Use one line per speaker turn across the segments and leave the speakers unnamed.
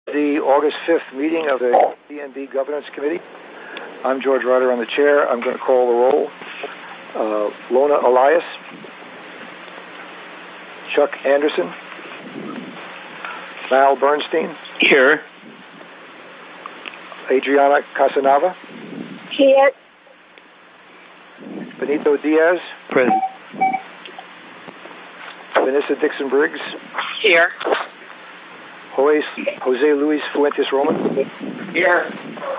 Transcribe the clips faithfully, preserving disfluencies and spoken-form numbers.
The August fifth meeting of the D N B Governance Committee. I'm George Ryder on the chair. I'm going to call the roll. Uh, Lona Elias, Chuck Anderson, Val Bernstein.
Here.
Adriana Casanava.
Here.
Benito Diaz.
Present.
Vanessa Dixon Briggs.
Here.
Jose, Jose Luis Fuentes Roman.
Here.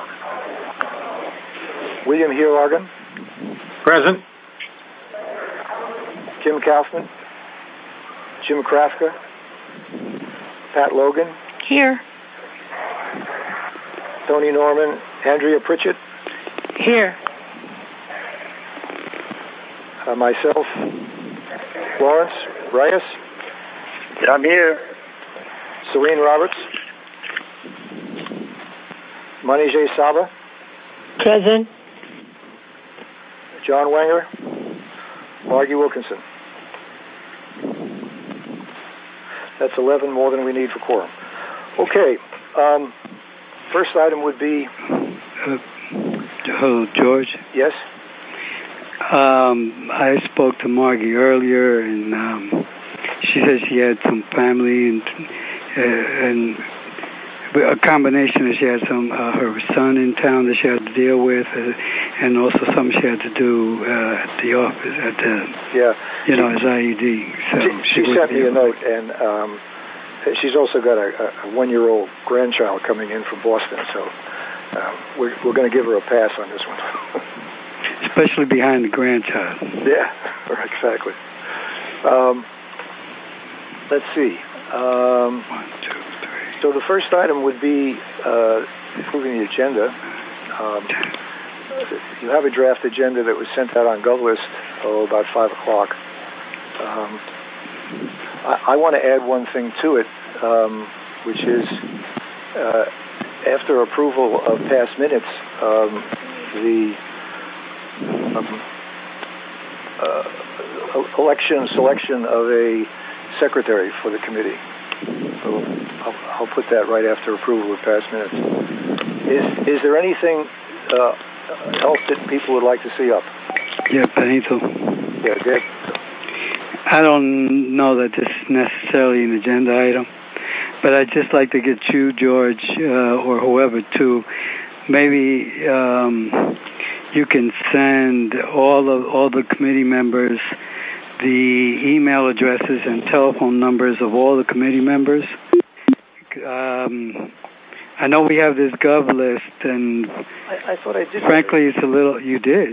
William Heerlargen.
Present.
Kim Kaufman. Jim Krafka. Pat Logan.
Here.
Tony Norman. Andrea Pritchett.
Here.
Uh, myself. Lawrence Reyes.
I'm here.
Serene Roberts. Manijay Saba.
Present.
John Wenger. Margie Wilkinson. That's eleven more than we need for quorum. Okay. Um, first item would be...
Uh, hello, George.
Yes?
Um, I spoke to Margie earlier, and um, she said she had some family and uh, and a combination that she had some uh, her son in town that she had to deal with, uh, and also something she had to do uh, at the office at the
yeah
you know as I E D. So
she, she sent me a note, and um, she's also got a, a one-year-old grandchild coming in from Boston, so um, we're we're going to give her a pass on this one.
Especially behind the grandchild.
Yeah, exactly. Um, let's see. Um,
One, two, three.
So the first item would be uh, approving the agenda. Um, you have a draft agenda that was sent out on GovList oh, about five o'clock. Um, I, I want to add one thing to it, um, which is uh, after approval of past minutes, um, the um, uh, election selection of a secretary for the committee. So I'll, I'll put that right after approval of past minutes. Is is there anything uh, else that people would like to see up?
Yeah, Benito.
Yeah, good.
I don't know that this is necessarily an agenda item, but I'd just like to get you, George, uh, or whoever, to maybe um, you can send all of all the committee members the email addresses and telephone numbers of all the committee members. Um, I know we have this Gov list, and
I, I thought I did.
Frankly, it's a little. You did.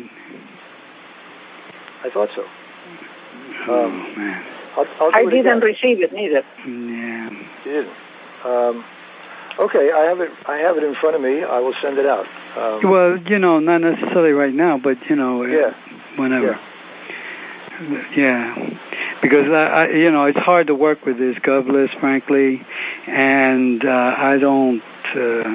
I thought so.
Oh
um,
man.
I'll, I'll do
I
it
didn't
again.
receive it neither.
Yeah.
You didn't. Um, okay, I have it. I have it in front of me. I will send it out. Um,
Well, you know, not necessarily right now, but you know,
yeah.
whenever.
Yeah.
Yeah, because I, I, you know, it's hard to work with this Gov list, frankly, and uh, I don't, uh,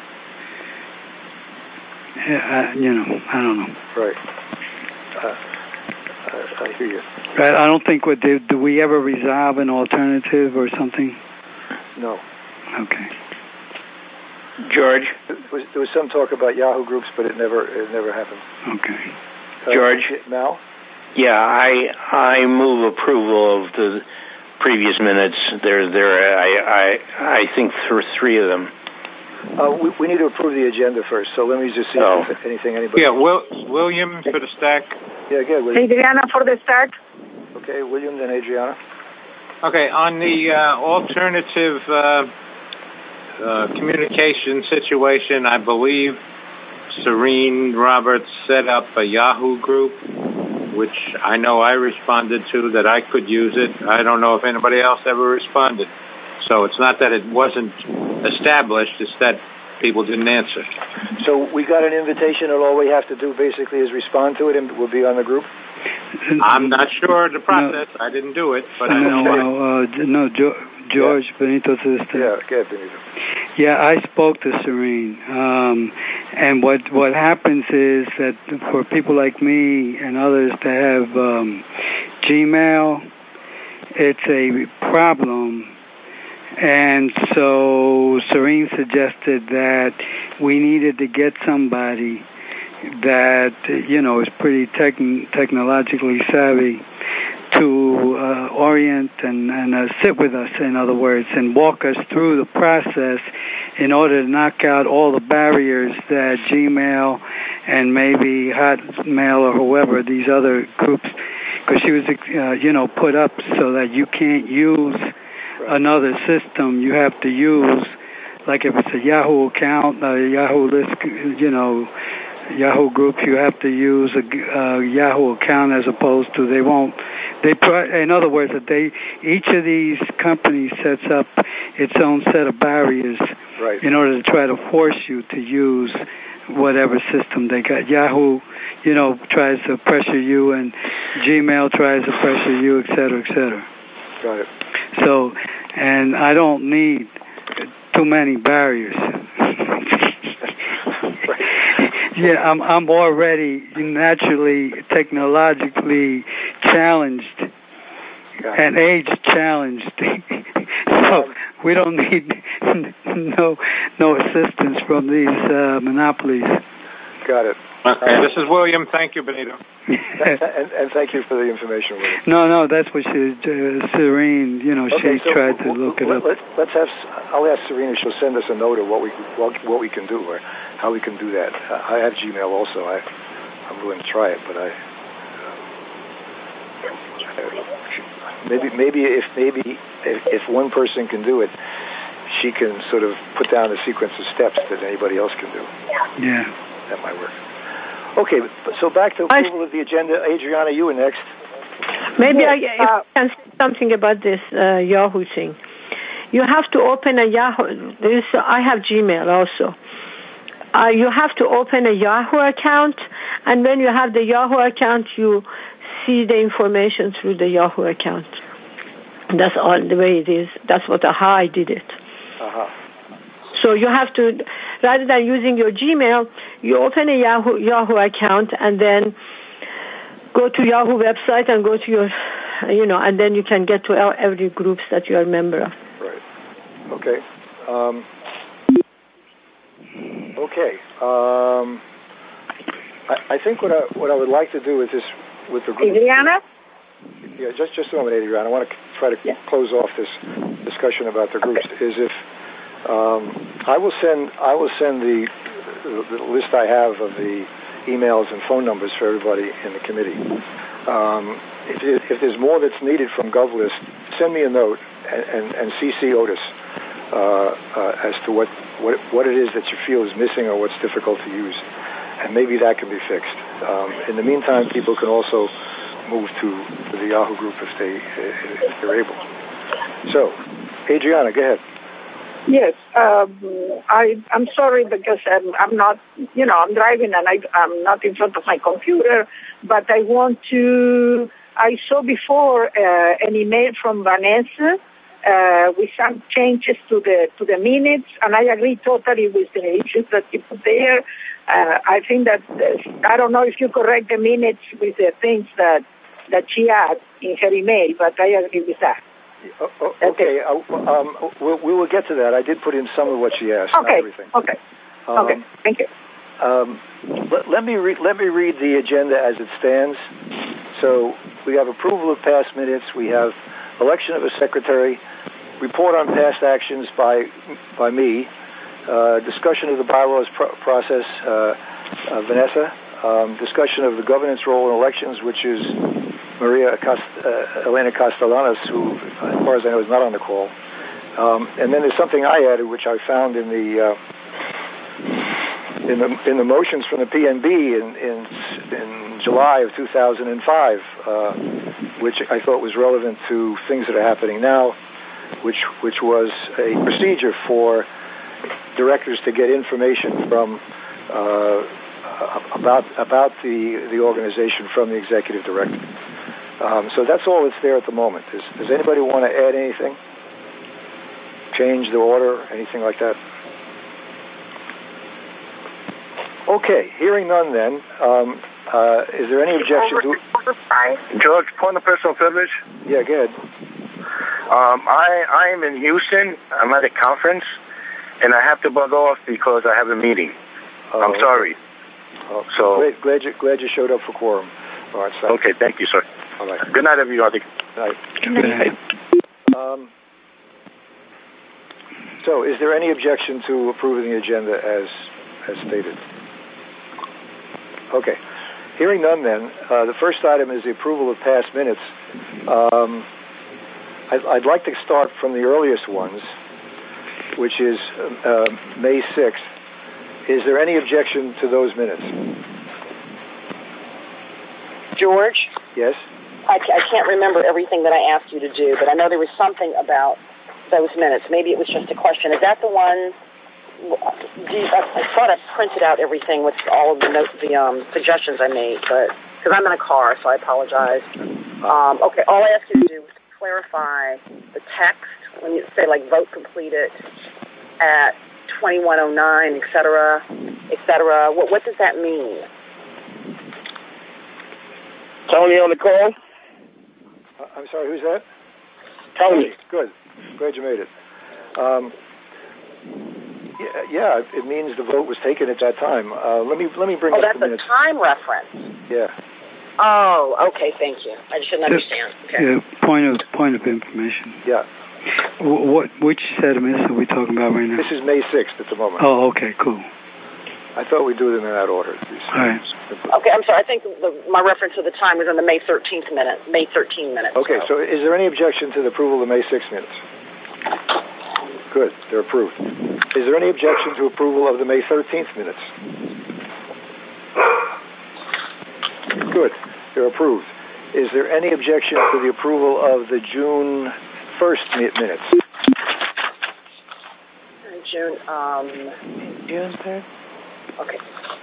I, you know, I don't know.
Right. Uh, I, I hear you.
I, I don't think what do, do we ever resolve an alternative or something?
No.
Okay.
George.
There was, there was some talk about Yahoo groups, but it never it never happened.
Okay.
Uh,
George.
Mal.
Yeah, I I move approval of the previous minutes. There, there. I I I think for three of them.
Uh, we, we need to approve the agenda first, so let me just see
Oh.
if anything anybody...
Yeah, Will, William for the stack.
Yeah, good. William.
Adriana for the start.
Okay, William, then Adriana.
Okay, on the uh, alternative uh, uh, communication situation, I believe Serene Roberts set up a Yahoo group, which I know I responded to, that I could use it. I don't know if anybody else ever responded. So it's not that it wasn't established, it's that people didn't answer.
So we got an invitation, and all we have to do basically is respond to it, and we'll be on the group?
I'm not sure of the process. No. I didn't do it, but
no,
I know...
No, uh, no jo- George, yeah. Benito's sister.
Yeah, okay, Benito.
Yeah, I spoke to Serene, um, and what what happens is that for people like me and others that have um, Gmail, it's a problem, And so Serene suggested that we needed to get somebody that, you know, is pretty techn- technologically savvy to uh, orient and, and uh, sit with us, in other words, and walk us through the process in order to knock out all the barriers that Gmail and maybe Hotmail or whoever, these other groups, because she was, uh, you know, put up so that you can't use another system. You have to use, like if it's a Yahoo account, a Yahoo list, you know, Yahoo group, you have to use a uh, Yahoo account as opposed to they won't. They, in other words, that they each of these companies sets up its own set of barriers
right.
in order to try to force you to use whatever system they got. Yahoo, you know, tries to pressure you, and Gmail tries to pressure you, et cetera, et cetera.
Got it.
So, and I don't need too many barriers. Yeah, I'm I'm already naturally technologically challenged and age challenged, so we don't need no no assistance from these uh, monopolies.
Got it.
Okay, this is William. Thank you, Benito.
and, and thank you for the information, William.
No, no, that's what she, uh, Serene, you know,
okay,
she
so
tried to
we'll,
look it
let,
up.
Let's, let's have, I'll ask Serena, she'll send us a note of what we what, what we can do or how we can do that. Uh, I have Gmail also. I, I'm willing to try it, but I, uh, maybe maybe if maybe if, if one person can do it, she can sort of put down a sequence of steps that anybody else can do.
Yeah.
That might work. Okay, so back to approval of the agenda. Adriana, you were next.
Maybe
yes,
I, if
uh,
I can say something about this uh, Yahoo thing. You have to open a Yahoo. This I have Gmail also. Uh, you have to open a Yahoo account, and when you have the Yahoo account, you see the information through the Yahoo account. That's all the way it is. That's what how I did it.
Uh-huh.
So you have to, rather than using your Gmail, you open a Yahoo Yahoo account and then go to Yahoo website and go to your, you know, and then you can get to every groups that you are a member of.
Right. Okay. Um, okay. Um, I, I think what I what I would like to do with this with the group.
Adriana?
Yeah, just just a moment, Adriana. I want to try to
yeah.
close off this discussion about the groups. Is if Um, I will send I will send the, the list I have of the emails and phone numbers for everybody in the committee. Um, if, if there's more that's needed from GovList, send me a note and, and, and C C Otis uh, uh, as to what, what what it is that you feel is missing or what's difficult to use, and maybe that can be fixed. Um, in the meantime, people can also move to, to the Yahoo group if they if they're able. So, Adriana, go ahead.
Yes, um, I, I'm sorry because I'm, I'm not, you know, I'm driving and I, I'm not in front of my computer, but I want to, I saw before uh, an email from Vanessa uh, with some changes to the to the minutes, and I agree totally with the issues that you put there. Uh, I think that, uh, I don't know if you correct the minutes with the things that, that she had in her email, but I agree with that.
Oh, okay, uh, um, we'll, we will get to that. I did put in some of what she asked,
okay.
not everything.
Okay.
Um,
okay. Thank you.
Um, let, let me re- let me read the agenda as it stands. So we have approval of past minutes. We have election of a secretary, report on past actions by by me, uh, discussion of the bylaws pro- process, uh, uh, Vanessa, um, discussion of the governance role in elections, which is Maria Cost- uh, Elena Castellanos, who, as far as I know, is not on the call. Um, and then there's something I added, which I found in the uh, in the in the motions from the P N B in in, in July of two thousand five, uh, which I thought was relevant to things that are happening now, which which was a procedure for directors to get information from uh, about about the the organization from the executive director. Um, so that's all that's there at the moment. Does, does anybody want to add anything? Change the order, anything like that? Okay, hearing none then, um, uh, is there any objection to...
George, point of personal privilege.
Yeah, go ahead.
Um, I, I am in Houston. I'm at a conference, and I have to bug off because I have a meeting. Oh, I'm sorry.
Oh,
so
glad, glad, you, glad you showed up for quorum. All right, so.
Okay, thank you, sir.
All right.
Good night, everybody.
Good night.
Good night.
Um, so, is there any objection to approving the agenda as as stated? Okay. Hearing none, then, uh, the first item is the approval of past minutes. Um, I'd, I'd like to start from the earliest ones, which is uh, May sixth. Is there any objection to those minutes?
George?
Yes?
I, I can't remember everything that I asked you to do, but I know there was something about those minutes. Maybe it was just a question. Is that the one? Do you, I, I thought I printed out everything with all of the notes, the um, suggestions I made, but because I'm in a car, so I apologize. Um, okay, all I asked you to do was clarify the text when you say like vote completed at twenty-one oh nine, et cetera, et cetera. What, what does that mean?
Tony on the call?
Uh, I'm sorry, who's that?
Tony.
Good. Glad you made it. Um, yeah, yeah, it means the vote was taken at that time. Uh, let me let me bring
oh,
up
that's
the
a
minutes.
time reference.
Yeah.
Oh, okay, thank you. I just didn't understand. Okay.
Yeah, point of point of information.
Yeah.
W- what which set of minutes are we talking about right now?
This is May sixth at the moment.
Oh, okay, cool.
I thought we'd do it in that order.
All right.
Okay, I'm sorry. I think the, my reference to the time was in the May thirteenth minute, May thirteenth minutes.
Okay, so. so is there any objection to the approval of the May sixth minutes? Good, they're approved. Is there any objection to approval of the May thirteenth minutes? Good, they're approved. Is there any objection to the approval of the June first minutes?
June, um...
June third?
Okay.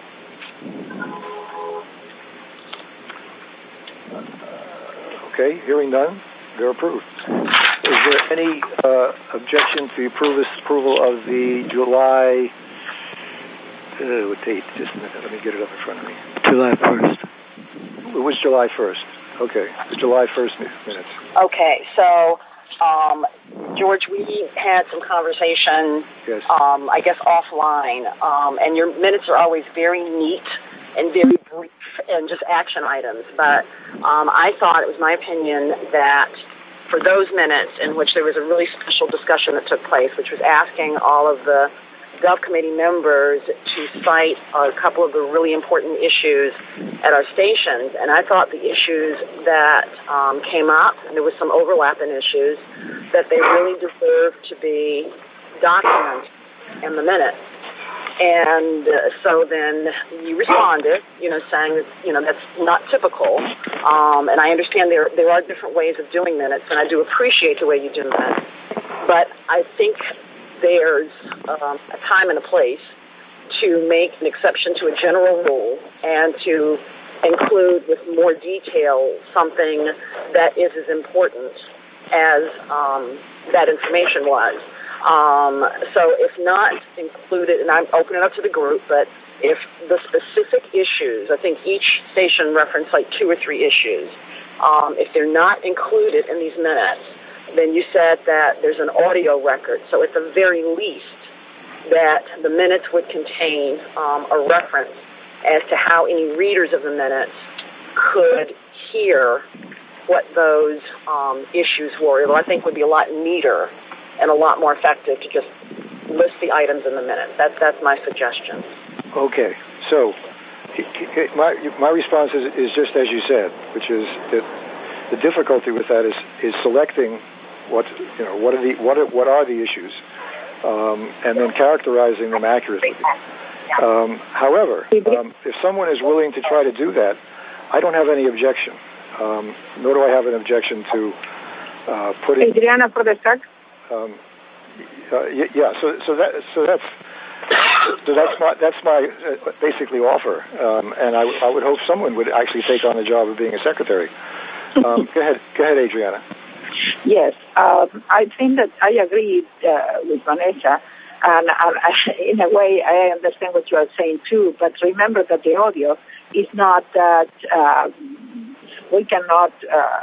Okay, hearing none, they're approved. Is there any uh, objection to the approval, approval of the July, uh, what date? Just a minute, let me get it up in front of me.
July first.
It was July first. Okay, it's July first minutes.
Okay, so, um, George, we had some conversation,
yes.
um, I guess, offline, um, and your minutes are always very neat and very brief and just action items. But um, I thought, it was my opinion, that for those minutes in which there was a really special discussion that took place, which was asking all of the Gov Committee members to cite a couple of the really important issues at our stations, and I thought the issues that um, came up, and there was some overlap in issues, that they really deserved to be documented in the minutes. And uh, so then you responded, you know, saying that, you know, that's not typical. Um, and I understand there there are different ways of doing minutes, and I do appreciate the way you do that. But I think there's um, a time and a place to make an exception to a general rule and to include with more detail something that is as important as um, that information was. Um, so if not included, and I'm opening it up to the group, but if the specific issues, I think each station referenced like two or three issues, um, if they're not included in these minutes, then you said that there's an audio record. So at the very least, that the minutes would contain um, a reference as to how any readers of the minutes could hear what those um, issues were. It I think would be a lot neater and a lot more effective to just list the items in the minutes. That's that's my suggestion.
Okay, so my my response is, is just as you said, which is that the difficulty with that is is selecting what you know what are the what are, what are the issues, um, and then characterizing them accurately. Um, however, um, if someone is willing to try to do that, I don't have any objection. Um, nor do I have an objection to uh, putting.
Adriana for the start.
Um, uh, yeah, so so that so that's so that's my that's my uh, basically offer, um, and I, I would hope someone would actually take on the job of being a secretary. Um, go ahead, go ahead, Adriana.
Yes, um, I think that I agree uh, with Vanessa, and uh, in a way I understand what you are saying too. But remember that the audio is not that uh, we cannot. Uh,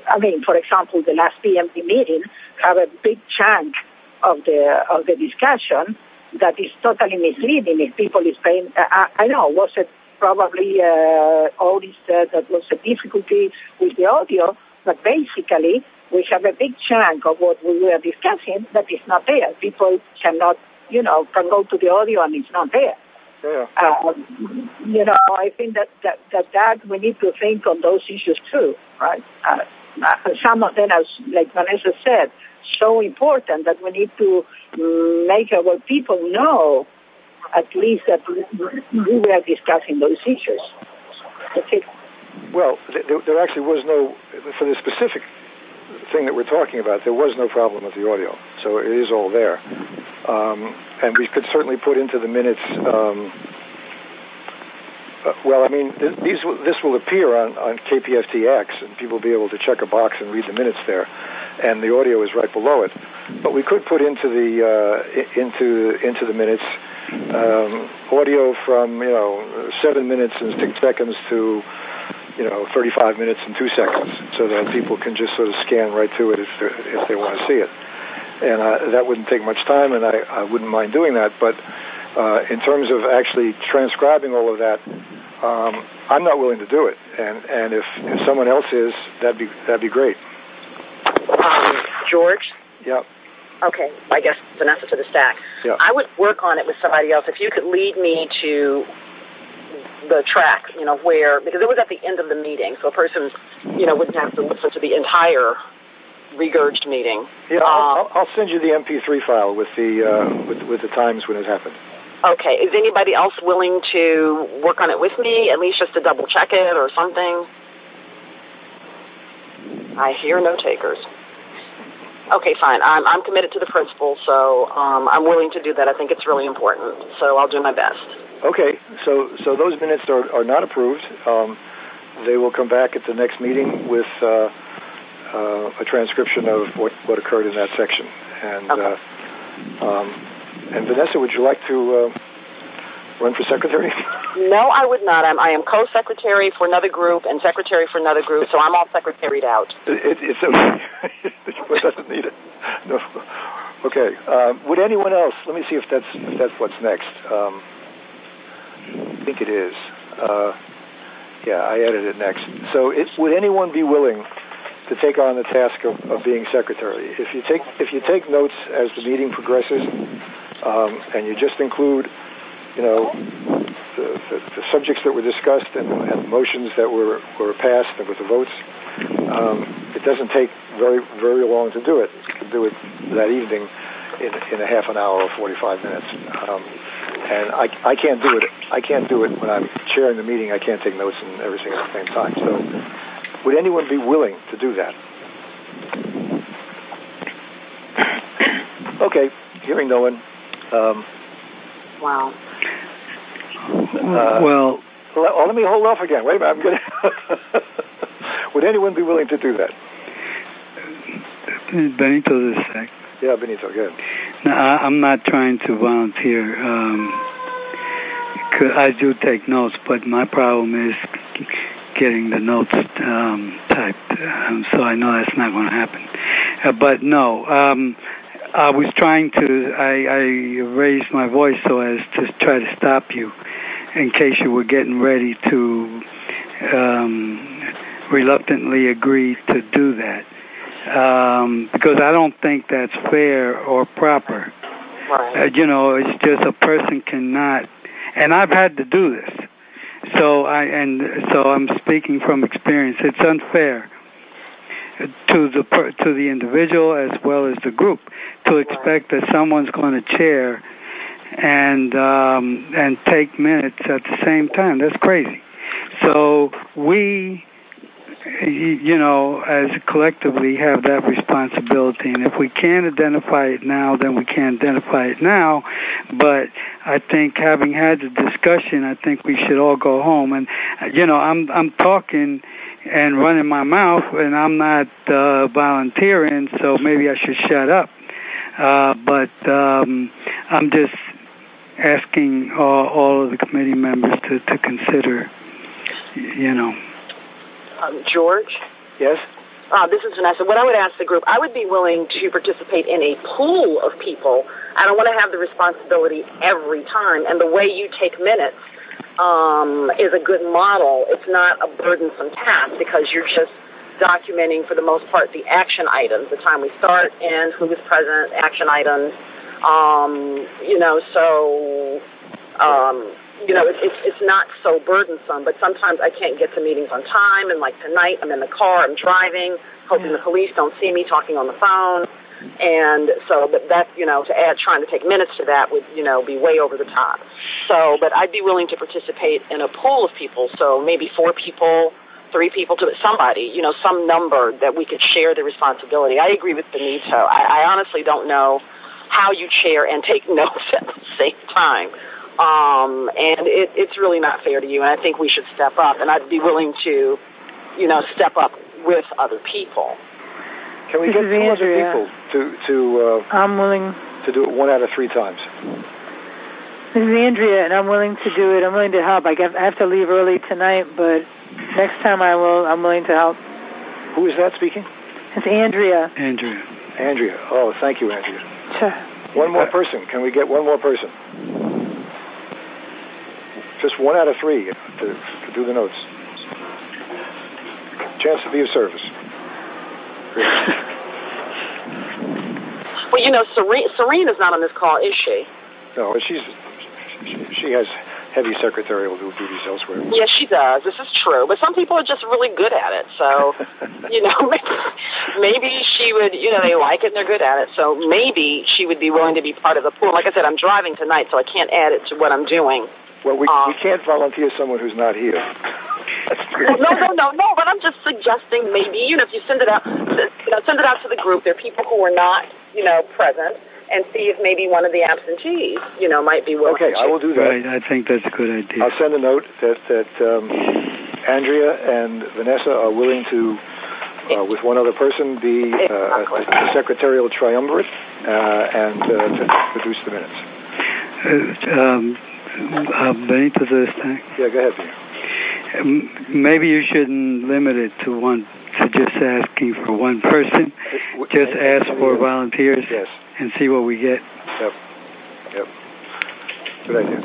I mean, for example, the last P M P meeting have a big chunk of the of the discussion that is totally misleading. If people is paying, I, I know, was it probably uh, Otis said that was a difficulty with the audio, but basically we have a big chunk of what we were discussing that is not there. People cannot, you know, can go to the audio and it's not there.
Yeah.
Um, you know, I think that, that, that, that we need to think on those issues too, right? Uh, some of them, as like Vanessa said, so important that we need to um, make our people know at least that we were discussing those issues. That's it.
Well, there, there actually was no, for the specific thing that we're talking about, there was no problem with the audio, so it is all there. Um, and we could certainly put into the minutes, um, uh, well, I mean, th- these will, this will appear on, on K P F T X, and people will be able to check a box and read the minutes there, and the audio is right below it. But we could put into the uh, into into the minutes um, audio from, you know, seven minutes and six seconds to, you know, thirty-five minutes and two seconds, so that people can just sort of scan right through it if, if they want to see it. And uh, that wouldn't take much time, and I, I wouldn't mind doing that. But uh, in terms of actually transcribing all of that, um, I'm not willing to do it. And, and if, if someone else is, that'd be that'd be great.
Um, George?
Yeah.
Okay, I guess Vanessa to the stack.
Yeah.
I would work on it with somebody else. If you could lead me to the track, you know, where, because it was at the end of the meeting, so a person, you know, wouldn't have to listen to the entire regurged meeting.
Yeah,
um,
I'll, I'll send you the M P three file with the uh, with with the times when it happened.
Okay, is anybody else willing to work on it with me, at least just to double check it or something? I hear no takers. Okay, fine. I'm I'm committed to the principle, so um, I'm willing to do that. I think it's really important, so I'll do my best.
Okay, so so those minutes are, are not approved. Um, they will come back at the next meeting with uh, uh, a transcription of what, what occurred in that section. And
okay.
uh, um, and Vanessa, would you like to uh, run for secretary?
No, I would not. I'm, I am co-secretary for another group and secretary for another group, so I'm all secretaried out.
It, it's okay. It doesn't need it. No. Okay. Uh, would anyone else? Let me see if that's if that's what's next. Um, I think it is. Uh, yeah, I added it next. So, it, would anyone be willing to take on the task of, of being secretary? If you take if you take notes as the meeting progresses, um, and you just include, you know, the, the, the subjects that were discussed and, and the motions that were, were passed and with the votes, um, it doesn't take very very long to do it. You can do it that evening in, in a half an hour or forty-five minutes. Um, and I, I can't do it. I can't do it when I'm chairing the meeting. I can't take notes and everything at the same time. So, would anyone be willing to do that? Okay, hearing no one. Um,
wow.
Uh,
well,
let, let me hold off again. Wait a minute. I'm gonna would anyone be willing to do that?
Benito this sec.
Yeah, Benito, good.
No, I, I'm not trying to volunteer. Um, I do take notes, but my problem is getting the notes um, typed, um, so I know that's not going to happen. Uh, but no, um, I was trying to, I, I raised my voice so as to try to stop you in case you were getting ready to um, reluctantly agree to do that. Um, because I don't think that's fair or proper.
Right.
Uh, you know, it's just a person cannot, and I've had to do this. So I and so I'm speaking from experience. It's unfair to the to the individual as well as the group to expect that someone's going to chair and um, and take minutes at the same time. That's crazy. So we, you know, as collectively have that responsibility. And if we can't identify it now, then we can't identify it now. But I think having had the discussion, I think we should all go home. And, you know, I'm I'm talking and running my mouth, and I'm not uh, volunteering, so maybe I should shut up. Uh, but um, I'm just asking all, all of the committee members to, to consider, you know.
Um, George?
Yes?
Uh, this is Vanessa. What I would ask the group, I would be willing to participate in a pool of people. I don't want to have the responsibility every time. And the way you take minutes um, is a good model. It's not a burdensome task because you're just documenting, for the most part, the action items, the time we start and who is present, action items. Um, you know, so... Um, You know, it's, it's it's not so burdensome, but sometimes I can't get to meetings on time, and like tonight, I'm in the car, I'm driving, hoping the police don't see me talking on the phone, and so, but that, you know, to add trying to take minutes to that would, you know, be way over the top. So, but I'd be willing to participate in a pool of people, so maybe four people, three people, to somebody, you know, some number that we could share the responsibility. I agree with Benito. I, I honestly don't know how you chair and take notes at the same time. Um, and it, it's really not fair to you, and I think we should step up, and I'd be willing to, you know, step up with other people.
Can we
this
get two
Andrea.
other people to, to, uh,
I'm willing
to do it one out of three times?
This is Andrea, and I'm willing to do it. I'm willing to help. I have to leave early tonight, but next time I will, I'm willing to help.
Who is that speaking?
It's Andrea.
Andrea.
Andrea. Oh, thank you, Andrea.
Sure.
One more person. Can we get one more person? Just one out of three to, to do the notes. Chance to be of service.
Well, you know, Serene, Serene is not on this call, is she?
No, she's she has heavy secretarial duties elsewhere.
Yes, she does. This is true. But some people are just really good at it. So, you know, maybe she would, you know, they like it and they're good at it. So maybe she would be willing to be part of the pool. Like I said, I'm driving tonight, so I can't add it to what I'm doing.
Well, we,
um,
we can't volunteer someone who's not here.
no, no, no, no, but I'm just suggesting maybe, you know, if you send it out, you know, send it out to the group. There are people who are not, you know, present, and see if maybe one of the absentees, you know, might be willing
okay,
to.
I will do that.
Right, I think that's a good idea.
I'll send a note that, that um, Andrea and Vanessa are willing to, uh, with one other person, be uh, a, a secretarial triumvirate uh, and uh, to produce the minutes.
Uh, um, uh, Benito, this thing.
Yeah, go ahead, Peter.
Um, maybe you shouldn't limit it to one, to just asking for one person.
It,
just ask for volunteers.
Yes.
And see what we get.
Yep. Yep. Good idea.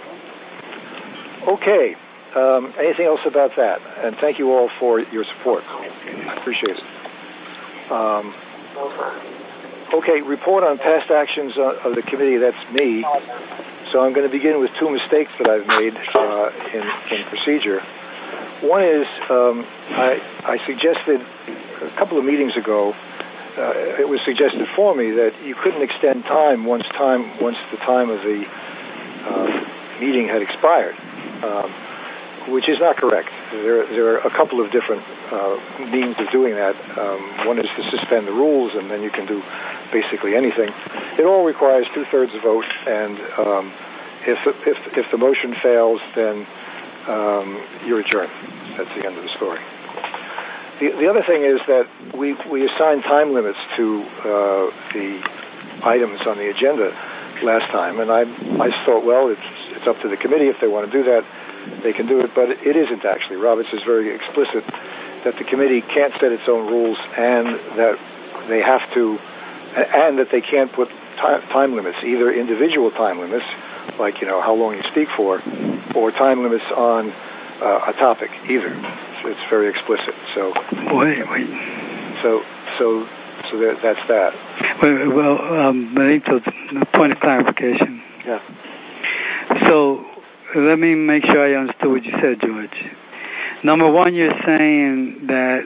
Okay. Um, anything else about that? And thank you all for your support. I appreciate it. Um, okay, report on past actions of the committee. That's me. So I'm going to begin with two mistakes that I've made uh, in, in procedure. One is um, I, I suggested a couple of meetings ago, Uh, it was suggested for me that you couldn't extend time once time once the time of the uh, meeting had expired, um, which is not correct. There, there are a couple of different uh, means of doing that. Um, one is to suspend the rules, and then you can do basically anything. It all requires two-thirds vote, and um, if, if if the motion fails, then um, you're adjourned. That's the end of the story. The, the other thing is that we we assigned time limits to uh, the items on the agenda last time, and I I thought, well, it's it's up to the committee if they want to do that, they can do it, but it isn't actually. Roberts is very explicit that the committee can't set its own rules, and that they have to, and that they can't put time, time limits, either individual time limits, like you know how long you speak for, or time limits on uh, a topic either. It's very explicit. So
wait, wait.
So, so, so that, that's that.
Wait, well, um, Benito, point of clarification.
Yeah.
So, let me make sure I understood what you said, George. Number one, you're saying that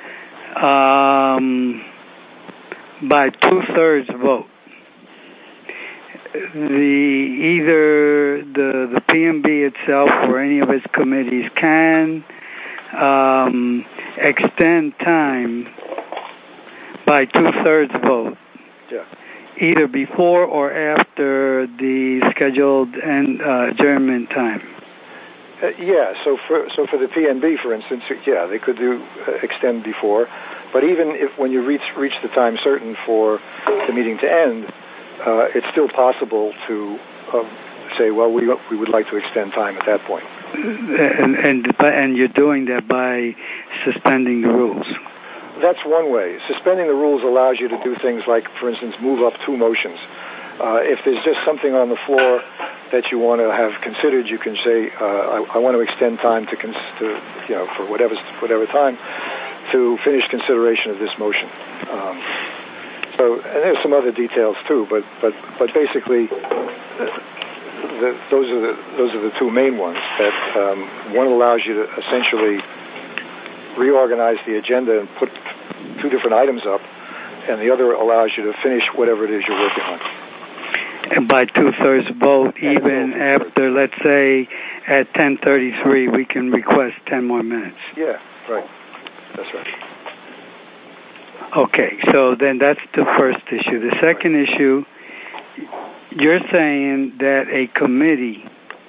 um, by two-thirds vote, the either the the P M B itself or any of its committees can Um, extend time by two-thirds vote,
yeah.
either before or after the scheduled and uh, adjournment time.
Uh, yeah. So for so for the P M B, for instance, yeah, they could do uh, extend before, but even if when you reach reach the time certain for the meeting to end, uh, it's still possible to uh, say, well, we we would like to extend time at that point.
And, and and you're doing that by suspending the rules.
that's one way. Suspending the rules allows you to do things like, for instance, move up two motions. Uh, if there's just something on the floor that you want to have considered, you can say, uh, I, I want to extend time to, cons- to, you know, for whatever whatever time to finish consideration of this motion. Um, so, and there's some other details too, but but but basically, the, those are the those are the two main ones. That um, one allows you to essentially reorganize the agenda and put two different items up, and the other allows you to finish whatever it is you're working on.
And by two-thirds vote, even after, let's say, at ten thirty-three, we can request ten more minutes.
Yeah, right. That's right.
Okay, so then that's the first issue. The second right. issue, you're saying that a committee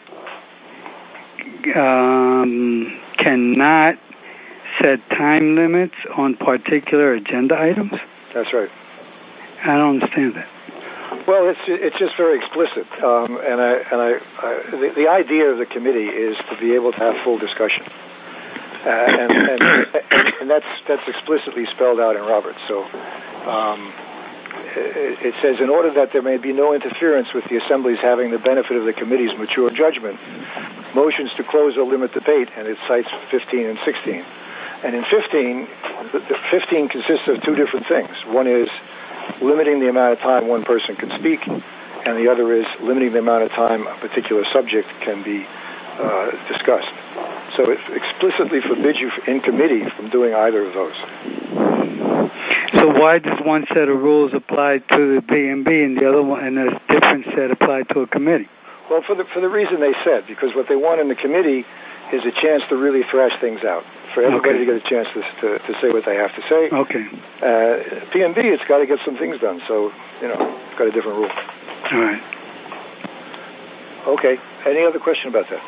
um, cannot set time limits on particular agenda items?
That's right.
I don't understand that.
Well, it's it's just very explicit, um, and I and I, I the, the idea of the committee is to be able to have full discussion, uh, and, and, and and that's that's explicitly spelled out in Roberts. So um, it, it says, in order that there may be no interference with the Assembly's having the benefit of the committee's mature judgment, motions to close or limit debate, and it cites fifteen and sixteen. And in fifteen, the, the fifteen consists of two different things. One is limiting the amount of time one person can speak, and the other is limiting the amount of time a particular subject can be uh, discussed. So it explicitly forbids you in committee from doing either of those.
So why does one set of rules apply to the B and B and the other one, and a different set apply to a committee?
Well, for the for the reason they said, because what they want in the committee is a chance to really thrash things out, for everybody okay. to get a chance to, to to say what they have to say.
Okay.
Uh, P and B, it's got to get some things done, so, you know, it's got a different rule.
All right.
Okay. Any other question about that?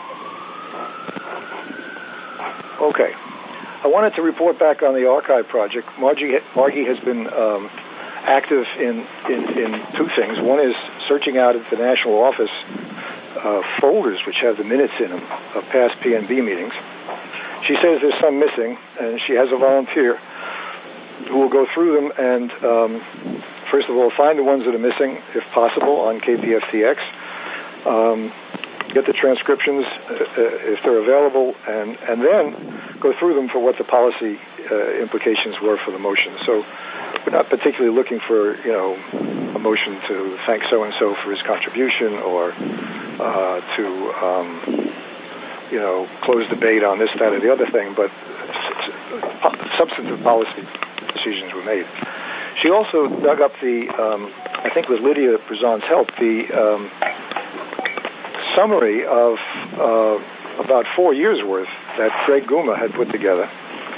Okay. I wanted to report back on the archive project. Margie, Margie has been um, active in, in, in two things. One is searching out at the National Office uh, folders which have the minutes in them of past P and B meetings. She says there's some missing, and she has a volunteer who will go through them and, um, first of all, find the ones that are missing, if possible, on K P F T X, um, get the transcriptions uh, if they're available, and, and then go through them for what the policy uh, implications were for the motion. So we're not particularly looking for, you know, a motion to thank so-and-so for his contribution, or uh, to... Um, you know, close debate on this, that, or the other thing, but substantive policy decisions were made. She also dug up the, um, I think with Lydia Brezon's help, the um, summary of uh, about four years' worth that Greg Guma had put together,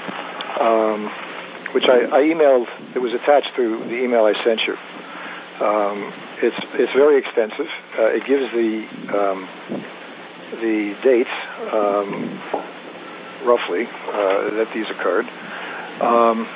um, which I, I emailed. It was attached to the email I sent you. Um, it's it's very extensive. Uh, it gives the um, the dates, um, roughly, uh, that these occurred. Um,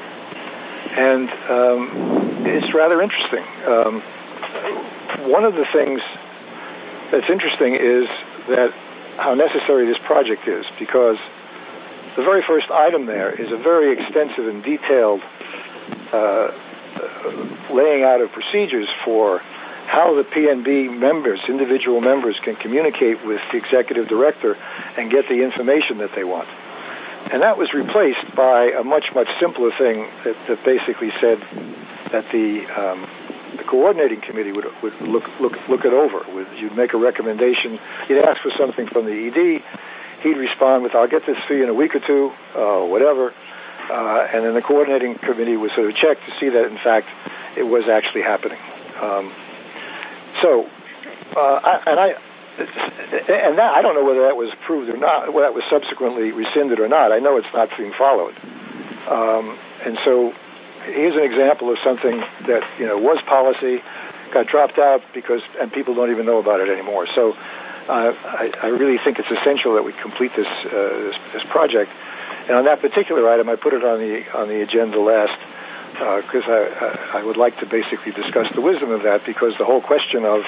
and um, it's rather interesting. Um, one of the things that's interesting is that how necessary this project is, because the very first item there is a very extensive and detailed uh, laying out of procedures for how the P N B members, individual members, can communicate with the executive director and get the information that they want. And that was replaced by a much, much simpler thing that, that basically said that the um, the coordinating committee would would look look look it over. You'd make a recommendation. You'd ask for something from the E D. He'd respond with, "I'll get this for you in a week or two, uh, whatever." Uh, and then the coordinating committee would sort of check to see that, in fact, it was actually happening. Um, So, uh, I, and I, and that, I don't know whether that was approved or not, whether that was subsequently rescinded or not. I know it's not being followed. Um, and so, here's an example of something that, you know, was policy, got dropped out because, and people don't even know about it anymore. So, uh, I, I really think it's essential that we complete this, uh, this this project. And on that particular item, I put it on the on the agenda last. Because uh, I, I would like to basically discuss the wisdom of that, because the whole question of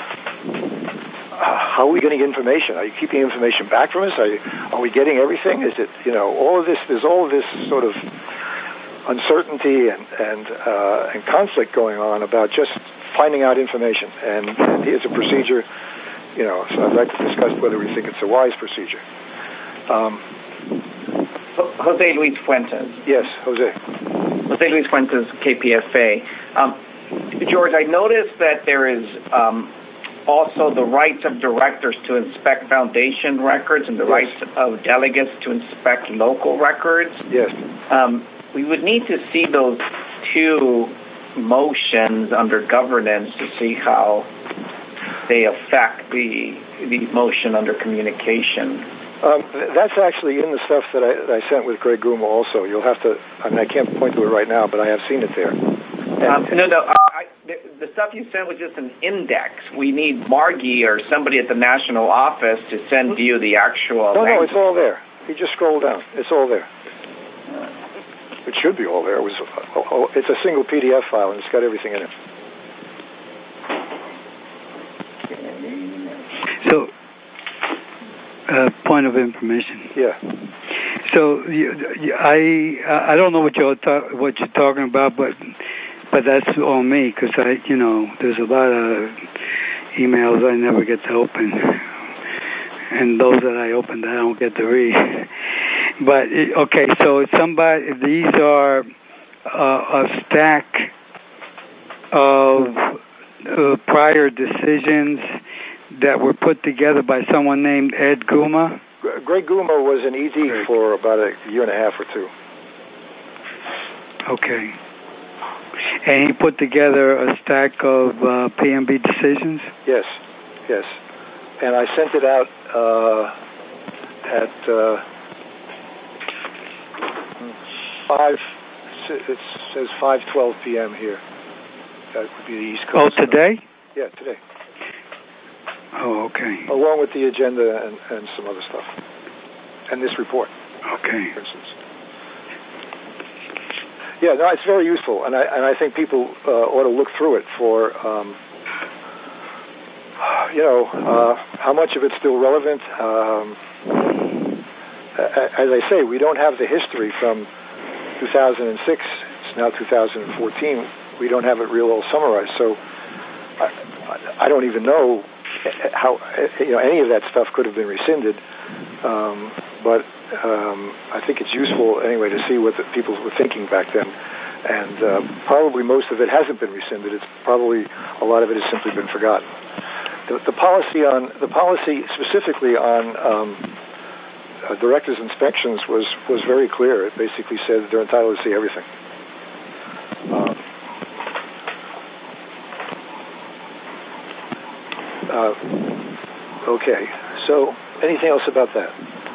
uh, how are we getting information? Are you keeping information back from us? Are, you, are we getting everything? Is it, you know, all of this, there's all of this sort of uncertainty and and uh, and conflict going on about just finding out information. And, and here's a procedure, you know. So I'd like to discuss whether we think it's a wise procedure. Um,
Jose Luis Fuentes.
Yes, Jose.
Jose Luis Fuentes, K P F A. Um, George, I noticed that there is um, also the rights of directors to inspect foundation records and the yes. rights of delegates to inspect local records.
Yes.
Um, we would need to see those two motions under governance to see how they affect the the motion under communication.
Um, that's actually in the stuff that I, that I sent with Greg Guma also. You'll have to, I mean, I can't point to it right now, but I have seen it there. And,
um, no, no, I, the, the stuff you sent was just an index. We need Margie or somebody at the national office to send you the actual...
No,
language.
no, it's all there. You just scroll down. It's all there. It should be all there. It was, oh, oh, it's a single P D F file, and it's got everything in it.
So... Uh, point of information.
Yeah.
So you, you, I I don't know what you're ta- what you're talking about, but but that's on me because I you know there's a lot of emails I never get to open, and those that I open I don't get to read. But it, okay, so if somebody if these are uh, a stack of uh, prior decisions that were put together by someone named Ed Guma?
Greg Guma was an E D Greg. for about a year and a half or two.
Okay. And he put together a stack of uh, P M B decisions?
Yes, yes. And I sent it out uh, at uh, five, it says five twelve p.m. here. That would be the East Coast.
Oh, today?
Yeah, today.
Oh, okay.
Along with the agenda and, and some other stuff. And this report.
Okay.
For instance. Yeah, no, it's very useful, and I and I think people uh, ought to look through it for, um, you know, uh, how much of it's still relevant. Um, as I say, we don't have the history from two thousand six. It's now two thousand fourteen. We don't have it real well summarized, so I, I don't even know how, you know, any of that stuff could have been rescinded. Um, but um, I think it's useful anyway to see what the people were thinking back then. And uh, probably most of it hasn't been rescinded. It's probably a lot of it has simply been forgotten. The, the policy on the policy specifically on um, uh, directors' inspections was was very clear. It basically said they're entitled to see everything. Um, Uh, okay, so anything else about that?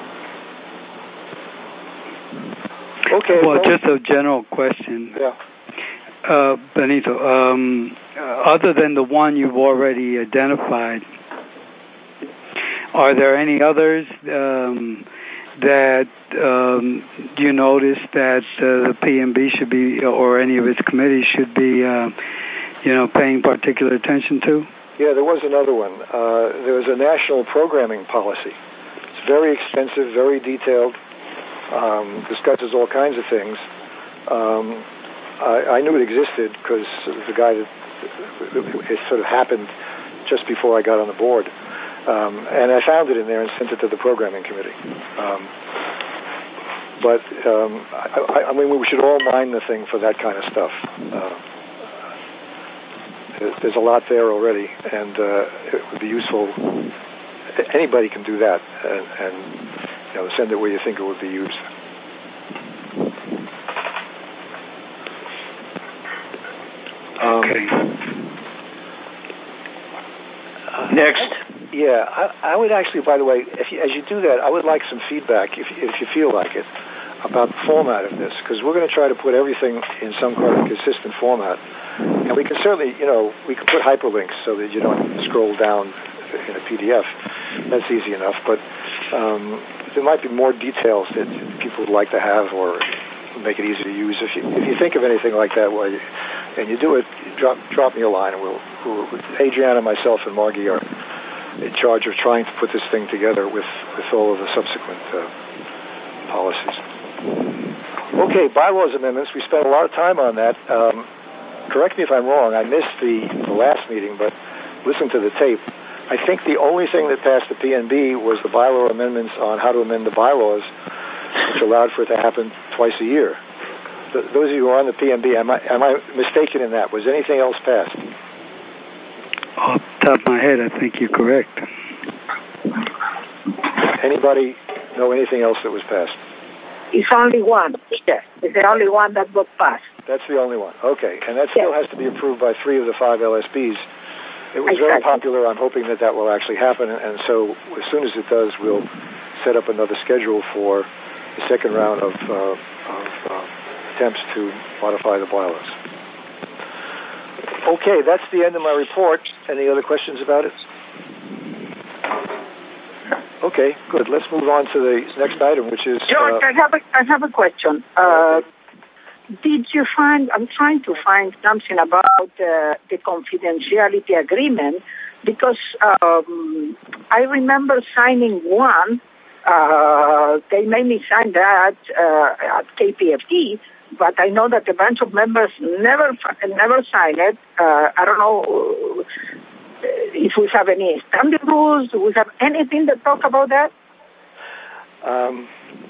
Okay.
Well, just a general question.
Yeah.
Uh, Benito, um, other than the one you've already identified, are there any others um, that um, you notice that uh, the P M B should be, or any of its committees should be, uh, you know, paying particular attention to?
Yeah, there was another one. Uh, there was a national programming policy. It's very extensive, very detailed, um, discusses all kinds of things. Um, I, I knew it existed because the guy that it sort of happened just before I got on the board. Um, and I found it in there and sent it to the programming committee. Um, but, um, I, I mean, we should all mine the thing for that kind of stuff. Uh, There's a lot there already, and uh, it would be useful. Anybody can do that, and, and you know, send it where you think it would be used. Um,
okay.
Uh,
Next.
Yeah, I, I would actually, by the way, if you, as you do that, I would like some feedback, if you, if you feel like it, about the format of this, because we're going to try to put everything in some kind of consistent format. And we can certainly, you know, we can put hyperlinks so that you don't scroll down in a P D F. That's easy enough. But um, there might be more details that people would like to have, or make it easy to use. If you if you think of anything like that, well, you, and you do it, drop drop me a line, and we'll, we'll Adriana, myself, and Margie are in charge of trying to put this thing together with with all of the subsequent uh, policies. Okay, bylaws amendments. We spent a lot of time on that. Um, correct me if I'm wrong. I missed the, the last meeting, but listen to the tape. I think the only thing that passed the P N B was the bylaw amendments on how to amend the bylaws, which allowed for it to happen twice a year. Th- those of you who are on the P N B, am I, am I mistaken in that? Was anything else passed?
Off the top of my head, I think you're correct.
Anybody know anything else that was passed?
It's only one. Yes, it's the only one that got passed.
That's the only one. Okay, and that still
yes.
has to be approved by three of the five L S Bs. It was
exactly.
very popular. I'm hoping that that will actually happen, and so as soon as it does, we'll set up another schedule for the second round of, uh, of uh, attempts to modify the bylaws. Okay, that's the end of my report. Any other questions about it? Okay, good. Let's move on to the next item, which is...
George,
uh,
I have a, I have a question. Uh, Did you find, I'm trying to find something about uh, the confidentiality agreement, because um, I remember signing one. Uh, they made me sign that uh, at K P F T, but I know that a bunch of members never never signed it. Uh, I don't know if we have any standing rules. Do we have anything that talk about that?
Um,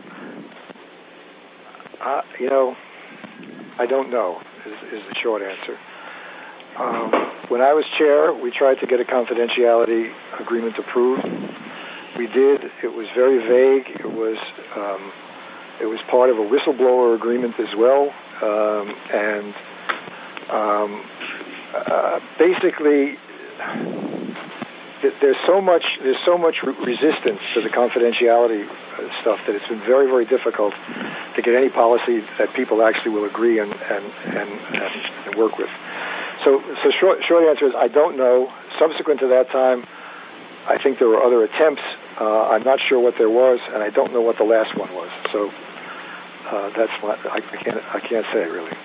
uh, you know... I don't know, is, is the short answer. Um, when I was chair, we tried to get a confidentiality agreement approved. We did. It was very vague. It was um, it was part of a whistleblower agreement as well, um, and um, uh, basically, there's so much there's so much resistance to the confidentiality stuff that it's been very, very difficult to get any policy that people actually will agree and and, and, and work with. So, so short, short answer is I don't know. Subsequent to that time, I think there were other attempts. Uh, I'm not sure what there was, and I don't know what the last one was. So uh, that's what I, I can't I can't say really.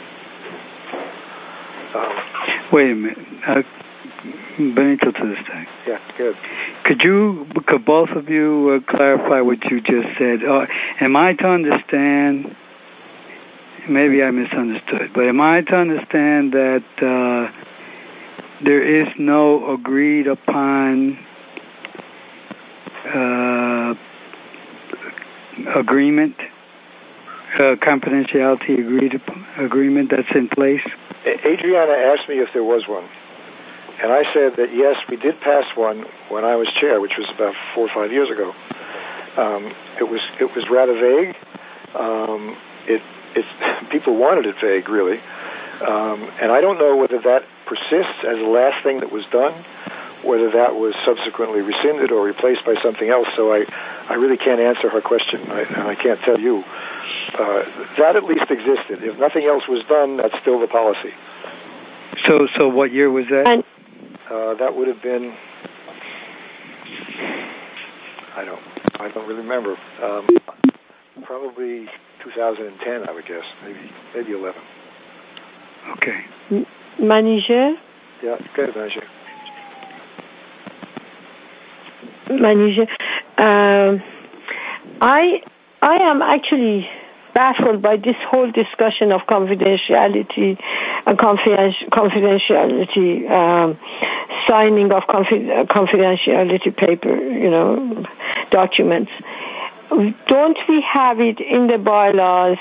Um,
Wait a minute. Uh, Benito to this thing.
Yeah, good.
Could you, could both of you uh, clarify what you just said? Uh, am I to understand, maybe I misunderstood, but am I to understand that uh, there is no agreed upon uh, agreement, uh, confidentiality agreed agreement that's in place?
Adriana asked me if there was one. And I said that, yes, we did pass one when I was chair, which was about four or five years ago. Um, it was it was rather vague. Um, it it's, people wanted it vague, really. Um, and I don't know whether that persists as the last thing that was done, whether that was subsequently rescinded or replaced by something else. So I, I really can't answer her question, I, and I can't tell you. Uh, that at least existed. If nothing else was done, that's still the policy.
So, so what year was that?
And
Uh, that would have been, I don't, I don't really remember. Um, probably two thousand ten, I would guess, maybe, maybe eleven.
Okay.
Manager?
Yeah, go ahead, manager.
Manager, um, I, I am actually baffled by this whole discussion of confidentiality and confidentiality um, signing of confidentiality paper, you know, documents. Don't we have it in the bylaws,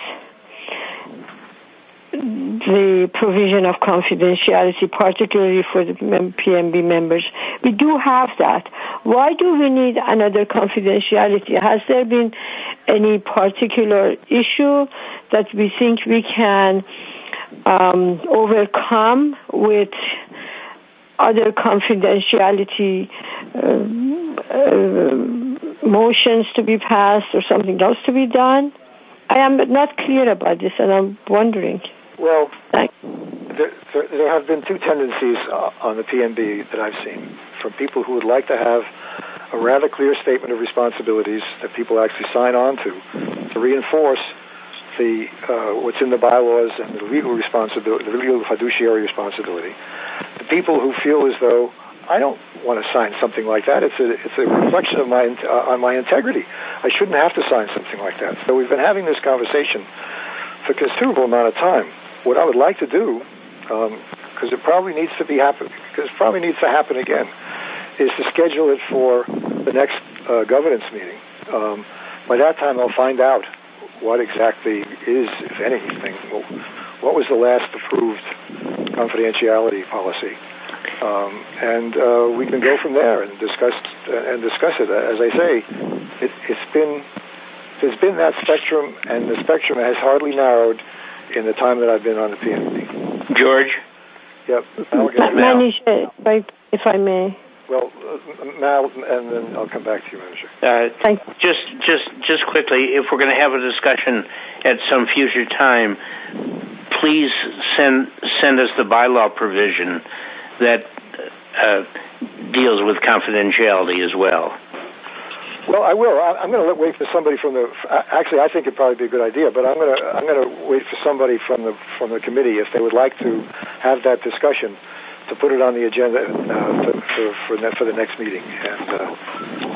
the provision of confidentiality, particularly for the P N B members? We do have that. Why do we need another confidentiality? Has there been any particular issue that we think we can um, overcome with other confidentiality uh, uh, motions to be passed or something else to be done? I am not clear about this, and I'm wondering.
Well,
Thanks.
there, there, there have been two tendencies uh, on the P N B that I've seen, from people who would like to have a rather clear statement of responsibilities that people actually sign on to, to reinforce the uh, what's in the bylaws and the legal responsibility, the legal fiduciary responsibility. The people who feel as though I don't want to sign something like that. It's a it's a reflection of my uh, on my integrity. I shouldn't have to sign something like that. So we've been having this conversation a considerable amount of time. What I would like to do, because um, it probably needs to be happen, because it probably needs to happen again, is to schedule it for the next uh, governance meeting. Um, by that time, I'll find out what exactly is, if anything, what was the last approved confidentiality policy, um, and uh, we can go from there and discuss uh, and discuss it. As I say, it, it's been there's been that spectrum, and the spectrum has hardly narrowed in the time that I've been on the P N B.
George.
Yep. I'll get
Manager, if I may.
Well, uh, Mal, and then I'll come back to you, Manager.
Uh, just, just, just quickly, if we're going to have a discussion at some future time, please send send us the bylaw provision that uh, deals with confidentiality as well.
Well, I will. I, I'm going to wait for somebody from the. Actually, I think it'd probably be a good idea, but I'm going to I'm going to wait for somebody from the from the committee if they would like to have that discussion, to put it on the agenda uh, for, for, for, for the next meeting. And uh,